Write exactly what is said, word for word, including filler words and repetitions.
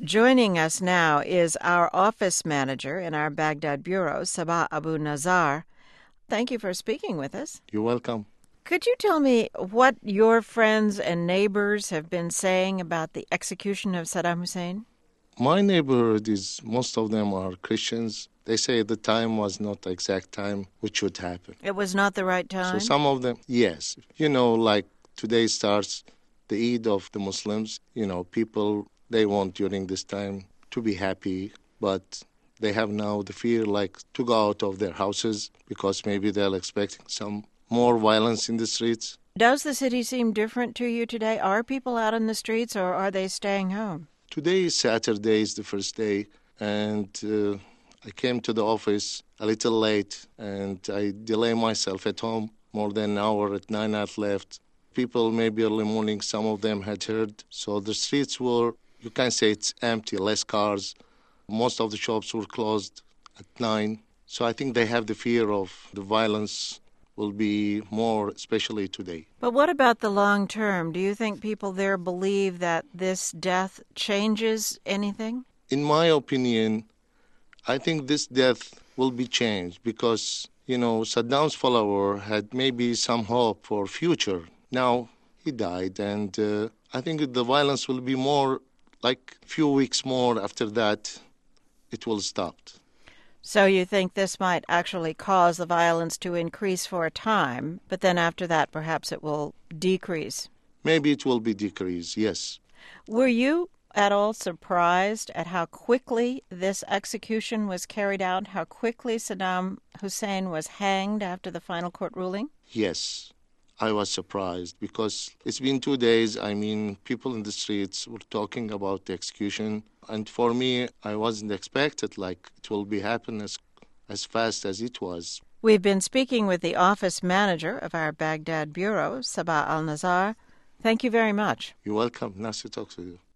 Joining us now is our office manager in our Baghdad bureau, Sabah Abu Nazar. Thank you for speaking with us. You're welcome. Could you tell me what your friends and neighbors have been saying about the execution of Saddam Hussein? My neighborhood is, most of them are Christians. They say the time was not the exact time which should happen. It was not the right time? So some of them, yes. You know, like today starts the Eid of the Muslims. You know, people, they want during this time to be happy, but they have now the fear like to go out of their houses because maybe they're expecting some more violence in the streets. Does the city seem different to you today? Are people out in the streets or are they staying home? Today is Saturday, is the first day, and uh, I came to the office a little late, and I delay myself at home more than an hour. At nine I've left. People maybe early morning, some of them had heard. So the streets were, you can say it's empty, less cars. Most of the shops were closed at nine. So I think they have the fear of the violence will be more, especially today. But what about the long term? Do you think people there believe that this death changes anything? In my opinion, I think this death will be changed because, you know, Saddam's follower had maybe some hope for future. Now he died, and uh, I think the violence will be more, like a few weeks more after that, it will stop. So you think this might actually cause the violence to increase for a time, but then after that perhaps it will decrease? Maybe it will be decreased, yes. Were you at all surprised at how quickly this execution was carried out, how quickly Saddam Hussein was hanged after the final court ruling? Yes, I was surprised because it's been two days. I mean, people in the streets were talking about the execution. And for me, I wasn't expected like it will be happen as, as fast as it was. We've been speaking with the office manager of our Baghdad bureau, Sabah Al Nazar. Thank you very much. You're welcome. Nice to talk to you.